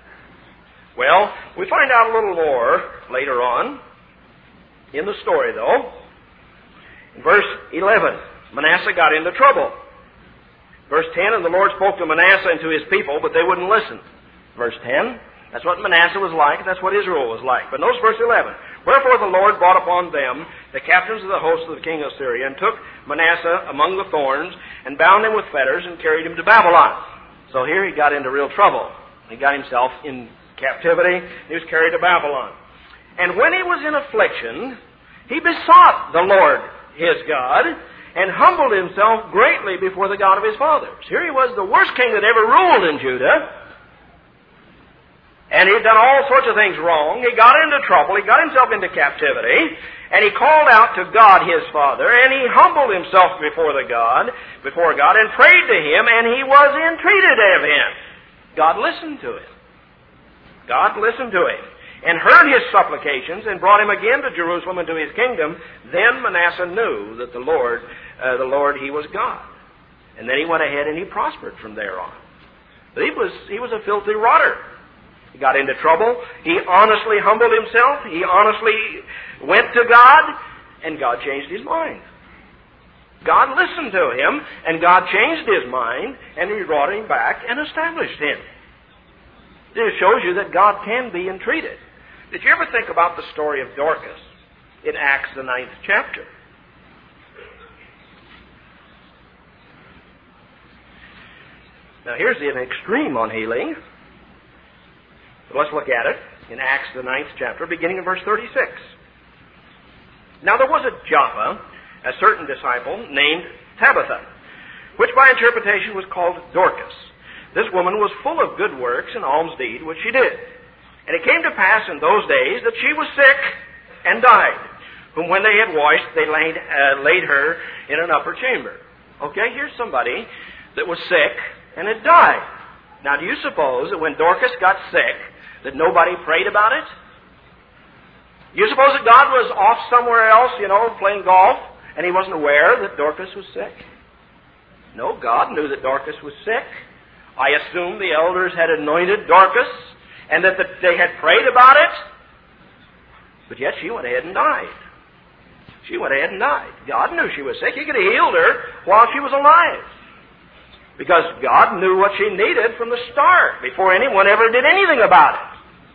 Well, we find out a little more later on in the story, though. In verse eleven, Manasseh got into trouble. Verse ten, and the Lord spoke to Manasseh and to his people, but they wouldn't listen. Verse ten, that's what Manasseh was like, that's what Israel was like. But notice verse eleven. Wherefore the Lord brought upon them the captains of the host of the king of Syria, and took Manasseh among the thorns, and bound him with fetters, and carried him to Babylon. So here he got into real trouble. He got himself in captivity. He was carried to Babylon. And when he was in affliction, he besought the Lord his God, and humbled himself greatly before the God of his fathers. Here he was, the worst king that ever ruled in Judah. And he had done all sorts of things wrong. He got into trouble. He got himself into captivity. And he called out to God his Father, and he humbled himself before the God, before God, and prayed to him, and he was entreated of him. God listened to him. God listened to him, and heard his supplications, and brought him again to Jerusalem and to his kingdom. Then Manasseh knew that the Lord, uh, the Lord, he was God. And then he went ahead and he prospered from there on. But he was, he was a filthy rotter. He got into trouble. He honestly humbled himself. He honestly went to God, and God changed his mind. God listened to him, and God changed his mind, and he brought him back and established him. This shows you that God can be entreated. Did you ever think about the story of Dorcas in Acts, the ninth chapter? Now here's an extreme on healing. So let's look at it in Acts, the ninth chapter, beginning in verse thirty-six. Now there was at Joppa a certain disciple named Tabitha, which by interpretation was called Dorcas. This woman was full of good works and alms deed, which she did. And it came to pass in those days that she was sick and died, whom when they had washed, they laid, uh, laid her in an upper chamber. Okay, here's somebody that was sick and had died. Now, do you suppose that when Dorcas got sick, that nobody prayed about it? Do you suppose that God was off somewhere else, you know, playing golf, and he wasn't aware that Dorcas was sick? No, God knew that Dorcas was sick. I assume the elders had anointed Dorcas, and that the, they had prayed about it. But yet she went ahead and died. She went ahead and died. God knew she was sick. He could have healed her while she was alive. Because God knew what she needed from the start, before anyone ever did anything about it.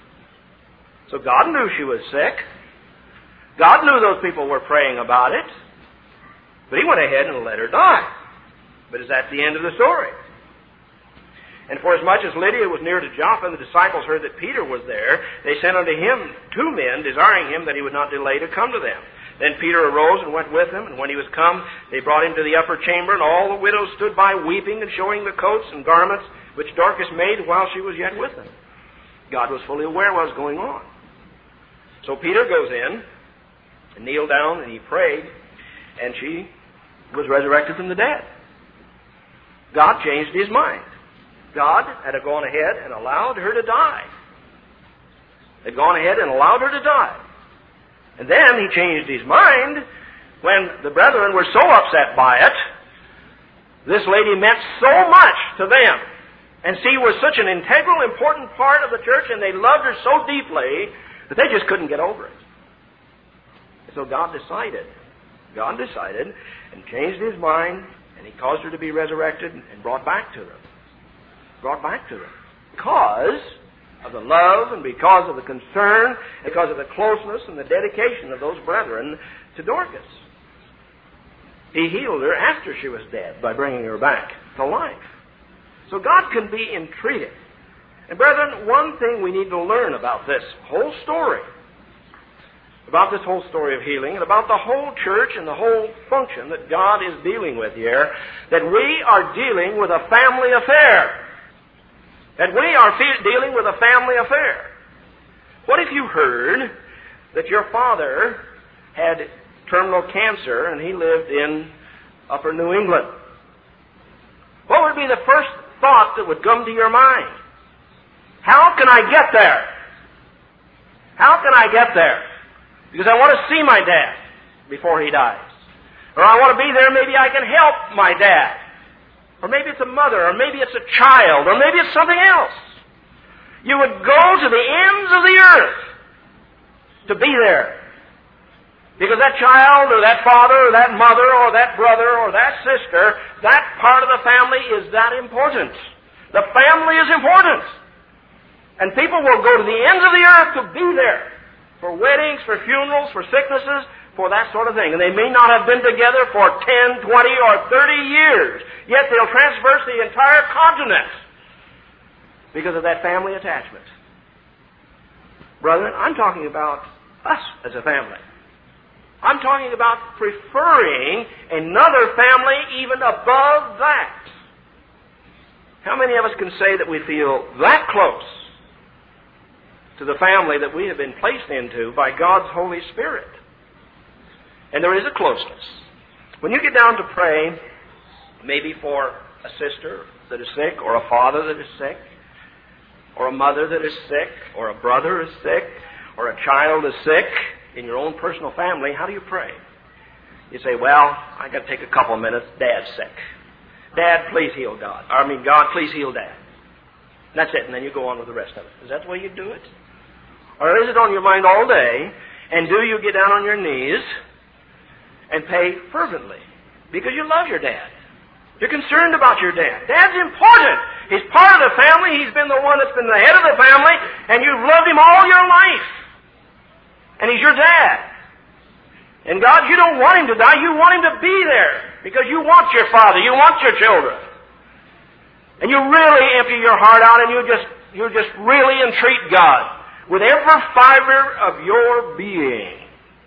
So God knew she was sick. God knew those people were praying about it. But he went ahead and let her die. But is that the end of the story? And forasmuch as Lydia was near to Joppa, and the disciples heard that Peter was there, they sent unto him two men, desiring him that he would not delay to come to them. Then Peter arose and went with them, and when he was come, they brought him to the upper chamber, and all the widows stood by weeping and showing the coats and garments which Dorcas made while she was yet with them. God was fully aware of what was going on. So Peter goes in and kneeled down, and he prayed, and she was resurrected from the dead. God changed his mind. God had gone ahead and allowed her to die. Had gone ahead and allowed her to die. And then he changed his mind when the brethren were so upset by it. This lady meant so much to them. And she was such an integral, important part of the church, and they loved her so deeply that they just couldn't get over it. So God decided. God decided and changed his mind, and he caused her to be resurrected and brought back to them. Brought back to them. Because of the love and because of the concern, because of the closeness and the dedication of those brethren to Dorcas. He healed her after she was dead by bringing her back to life. So God can be entreated. And brethren, one thing we need to learn about this whole story, about this whole story of healing, and about the whole church and the whole function that God is dealing with here, that we are dealing with a family affair. That we are dealing with a family affair. What if you heard that your father had terminal cancer and he lived in upper New England? What would be the first thought that would come to your mind? How can I get there? How can I get there? Because I want to see my dad before he dies. Or I want to be there, maybe I can help my dad. Or maybe it's a mother, or maybe it's a child, or maybe it's something else. You would go to the ends of the earth to be there. Because that child or that father or that mother or that brother or that sister, that part of the family is that important. The family is important. And people will go to the ends of the earth to be there for weddings, for funerals, for sicknesses, for that sort of thing. And they may not have been together for ten, twenty, or thirty years. Yet they'll traverse the entire continent because of that family attachment. Brethren, I'm talking about us as a family. I'm talking about preferring another family even above that. How many of us can say that we feel that close to the family that we have been placed into by God's Holy Spirit? And there is a closeness. When you get down to pray, maybe for a sister that is sick, or a father that is sick, or a mother that is sick, or a brother is sick, or a child is sick, in your own personal family, how do you pray? You say, well, I got to take a couple of minutes. Dad's sick. Dad, please heal God. I mean, God, please heal Dad. And that's it, and then you go on with the rest of it. Is that the way you do it? Or is it on your mind all day, and do you get down on your knees and pray fervently because you love your dad? You're concerned about your dad. Dad's important. He's part of the family. He's been the one that's been the head of the family, and you've loved him all your life. And he's your dad. And God, you don't want him to die. You want him to be there because you want your father. You want your children. And you really empty your heart out and you just, you just really entreat God with every fiber of your being.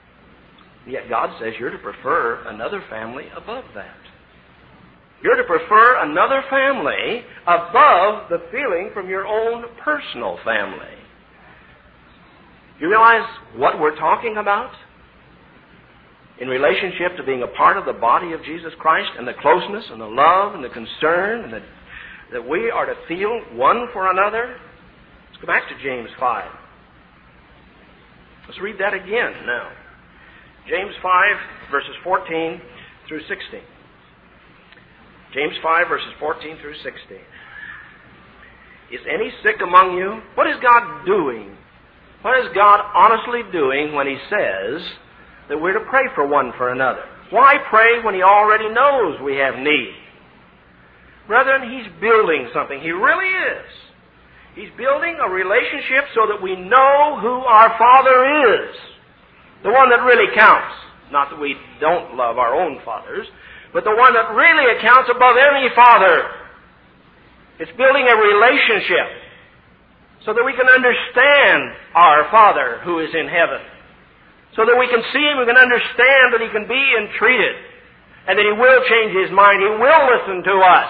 Yet God says you're to prefer another family above that. You're to prefer another family above the feeling from your own personal family. You realize what we're talking about? In relationship to being a part of the body of Jesus Christ and the closeness and the love and the concern and the, that we are to feel one for another. Let's go back to James five. Let's read that again now. James five, verses fourteen through sixteen. James five, verses fourteen through sixteen. Is any sick among you? What is God doing? What is God honestly doing when He says that we're to pray for one for another? Why pray when He already knows we have need? Brethren, He's building something. He really is. He's building a relationship so that we know who our Father is. The one that really counts. Not that we don't love our own fathers, but the one that really accounts above any father. It's building a relationship so that we can understand our Father who is in heaven. So that we can see Him, we can understand that He can be entreated, and that He will change His mind, He will listen to us.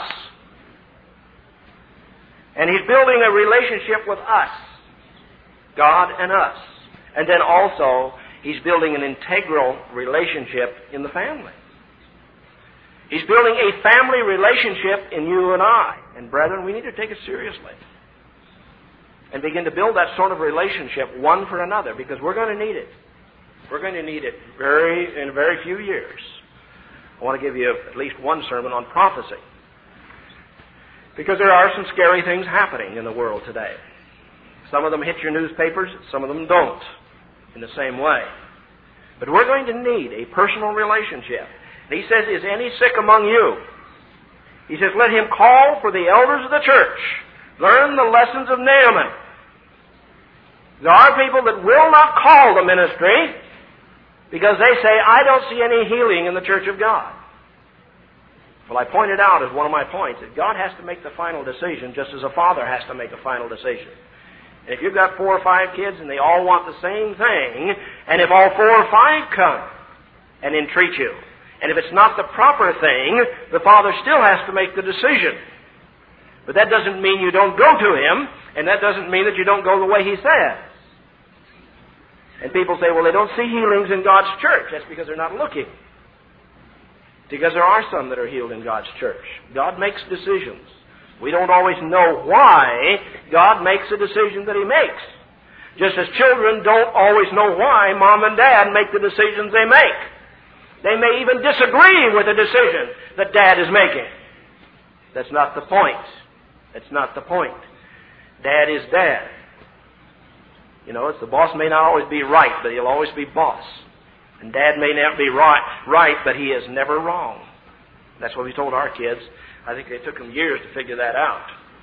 And He's building a relationship with us, God and us. And then also, He's building an integral relationship in the family. He's building a family relationship in you and I. And brethren, we need to take it seriously and begin to build that sort of relationship one for another, because we're going to need it. We're going to need it very in a very few years. I want to give you at least one sermon on prophecy, because there are some scary things happening in the world today. Some of them hit your newspapers, some of them don't, in the same way. But we're going to need a personal relationship. And he says, is any sick among you? He says, let him call for the elders of the church. Learn the lessons of Naaman. There are people that will not call the ministry because they say, I don't see any healing in the church of God. Well, I pointed out as one of my points that God has to make the final decision just as a father has to make a final decision. And if you've got four or five kids and they all want the same thing, and if all four or five come and entreat you, and if it's not the proper thing, the father still has to make the decision. But that doesn't mean you don't go to him, and that doesn't mean that you don't go the way he says. And people say, well, they don't see healings in God's church. That's because they're not looking. Because there are some that are healed in God's church. God makes decisions. We don't always know why God makes the decision that He makes. Just as children don't always know why Mom and Dad make the decisions they make. They may even disagree with the decision that Dad is making. That's not the point. That's not the point. Dad is Dad. You know, it's the boss may not always be right, but he'll always be boss. And Dad may not be right, right, but he is never wrong. That's what we told our kids. I think it took them years to figure that out.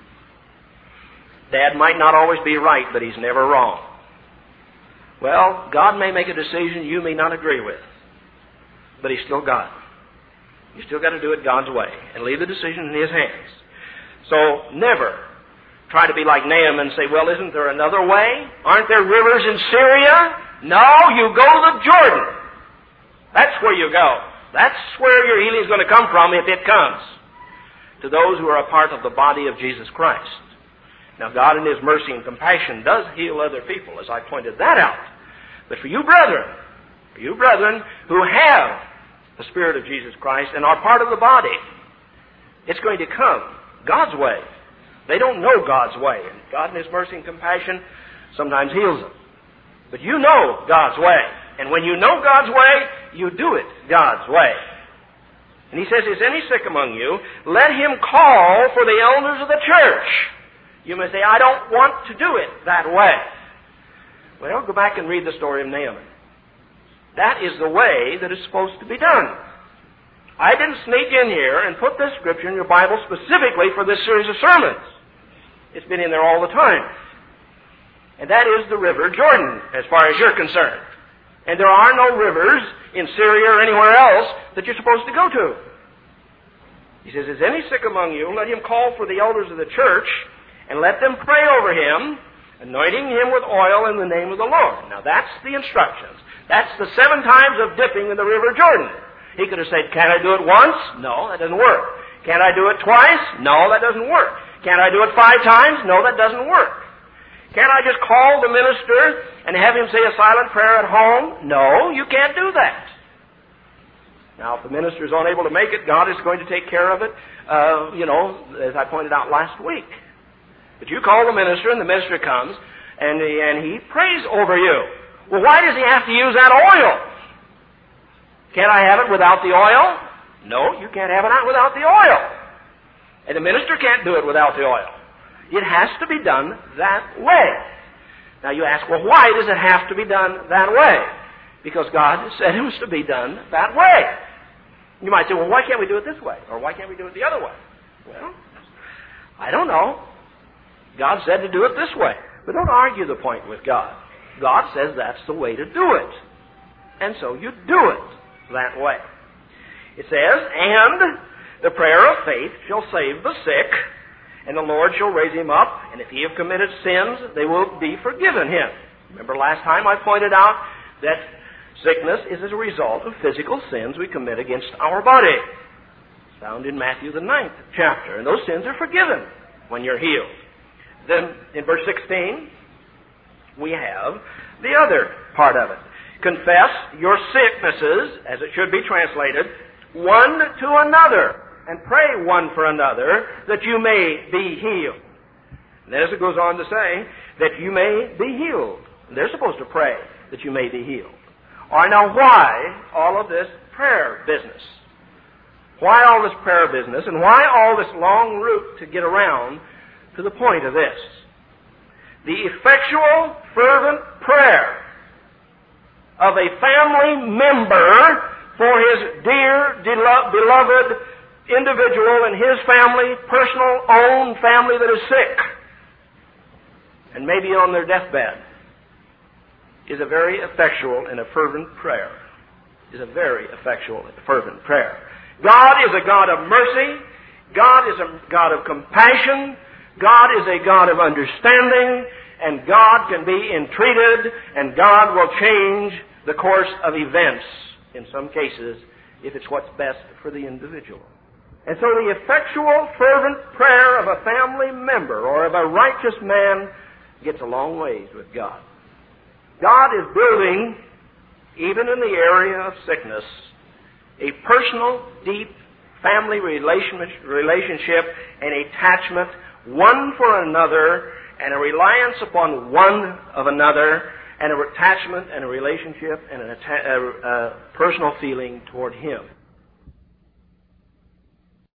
Dad might not always be right, but he's never wrong. Well, God may make a decision you may not agree with, but He's still God. You still got to do it God's way and leave the decision in His hands. So never try to be like Naaman and say, well, isn't there another way? Aren't there rivers in Syria? No, you go to the Jordan. That's where you go. That's where your healing is going to come from if it comes. To those who are a part of the body of Jesus Christ. Now, God in His mercy and compassion does heal other people, as I pointed that out. But for you brethren, for you brethren who have the Spirit of Jesus Christ and are part of the body, it's going to come God's way. They don't know God's way. And God in His mercy and compassion sometimes heals them. But you know God's way. And when you know God's way, you do it God's way. And He says, is any sick among you? Let him call for the elders of the church. You may say, I don't want to do it that way. Well, go back and read the story of Naaman. That is the way that it's supposed to be done. I didn't sneak in here and put this scripture in your Bible specifically for this series of sermons. It's been in there all the time. And that is the river Jordan, as far as you're concerned. And there are no rivers in Syria or anywhere else that you're supposed to go to. He says, is any sick among you? Let him call for the elders of the church, and let them pray over him, anointing him with oil in the name of the Lord. Now that's the instructions. That's the seven times of dipping in the river Jordan. He could have said, can I do it once? No, that doesn't work. Can I do it twice? No, that doesn't work. Can I do it five times? No, that doesn't work. Can I just call the minister and have him say a silent prayer at home? No, you can't do that. Now, if the minister is unable to make it, God is going to take care of it, uh, you know, as I pointed out last week. But you call the minister, and the minister comes, and he, and he prays over you. Well, why does he have to use that oil? Can't I have it without the oil? No, you can't have it out without the oil. And the minister can't do it without the oil. It has to be done that way. Now you ask, well, why does it have to be done that way? Because God said it was to be done that way. You might say, well, why can't we do it this way? Or why can't we do it the other way? Well, I don't know. God said to do it this way. But don't argue the point with God. God says that's the way to do it. And so you do it that way. It says, and the prayer of faith shall save the sick, and the Lord shall raise him up, and if he have committed sins, they will be forgiven him. Remember last time I pointed out that sickness is as a result of physical sins we commit against our body. It's found in Matthew the ninth chapter, and those sins are forgiven when you're healed. Then in verse sixteen, we have the other part of it. Confess your sicknesses, as it should be translated, one to another, and pray one for another, that you may be healed. And then as it goes on to say, that you may be healed. And they're supposed to pray that you may be healed. All right, now why all of this prayer business? Why all this prayer business, and why all this long route to get around to the point of this? The effectual, fervent prayer of a family member for his dear, beloved individual in his family, personal, own family that is sick, and maybe on their deathbed, is a very effectual and a fervent prayer. Is a very effectual and fervent prayer. God is a God of mercy. God is a God of compassion. God is a God of understanding. And God can be entreated, and God will change the course of events in some cases if it's what's best for the individual. And so the effectual, fervent prayer of a family member or of a righteous man gets a long ways with God. God is building, even in the area of sickness, a personal, deep family relationship and attachment, one for another, and a reliance upon one of another, and an attachment and a relationship and a, a, a personal feeling toward Him.